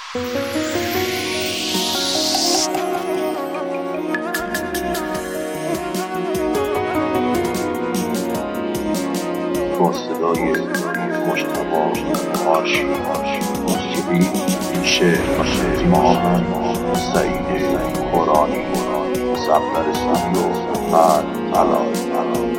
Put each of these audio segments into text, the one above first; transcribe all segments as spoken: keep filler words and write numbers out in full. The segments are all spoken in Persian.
با صدای مجتبی هاشمی، موسیقی شعر محمد سعید قرآنی، ضبط استودیو بعد الان.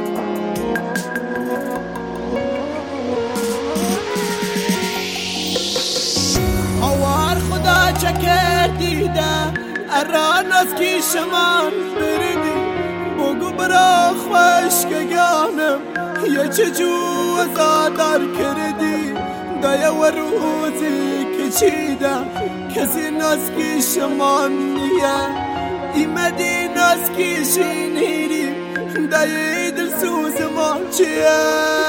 آوار خدا چکر دیده اران از کی شمان بریدی بگو برا خوشگانم یه چه جو ازادار کردی دایه و روزی که چیده کسی ناسکی شمان نیه ایمدی ناسکی شینیری دایه دل سوز ما چیه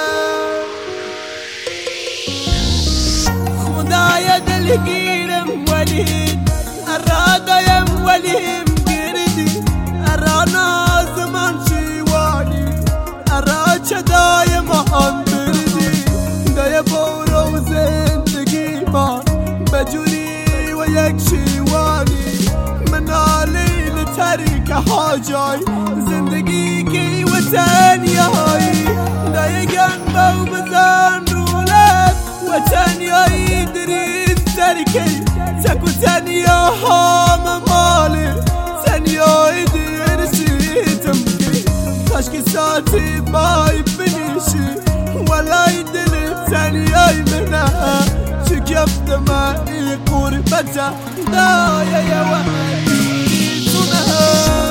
خدایا دلگیرم ولید ارادایم ولیم گردی ارانا زمان چیوانی ارا چه دایم هم بردی دای برو زندگی ما بجوری و یک شیوانی منالی لتریک حاجای زندگی کی و تنیایی دای گنبو بزن رولت و تنیایی دریز ترکی تکو تنیا هم مالی تنیایی درسیتم کی کاشکی ساتی بای بنیشی ولای دلی تنیایی منه چک یفتم ای قربتا دایه یوهی تونه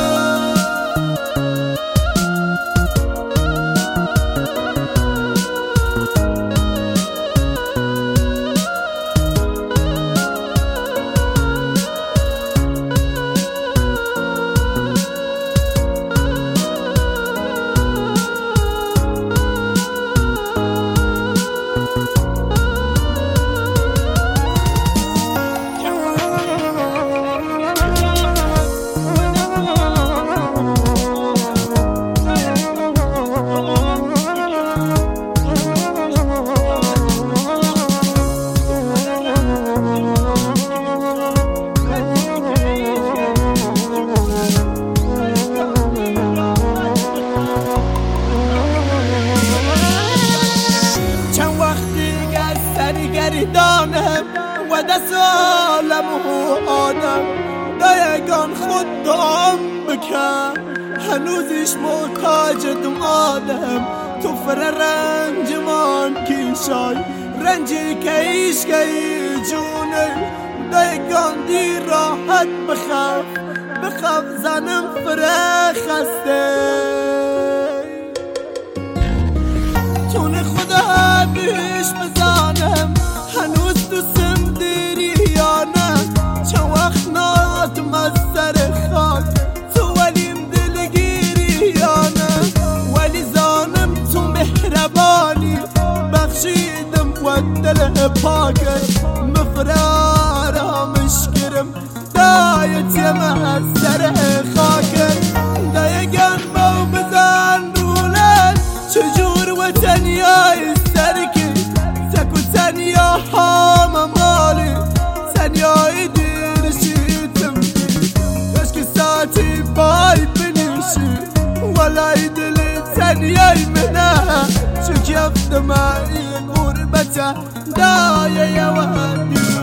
دانم و دست عالم و آدم دایگان خود دام بکن هنوزش محتاج دم آدم تو فر رنج من کیشای رنجی که ایش که جونه دایگان دی راحت بخف بخف زنم فره خسته تون خدا بیش بزنم هنوز تو سم دیری یا نه چه وقت ناتم از سر خاک تو ولیم دلگیری یا نه ولی زانم تو مهربانی بخشیدم و دل پاکت مفرارمش کرم دایتیم از سر خاکت دایگان بو بزن رولت چجور و تنیای سرکی تکو تنیا هم مالی تنیای دیرشیتم کاشکی ساتی بای بنیشی ولای دلی تنیای منه چک یفتم ای قربتا دایه یوهی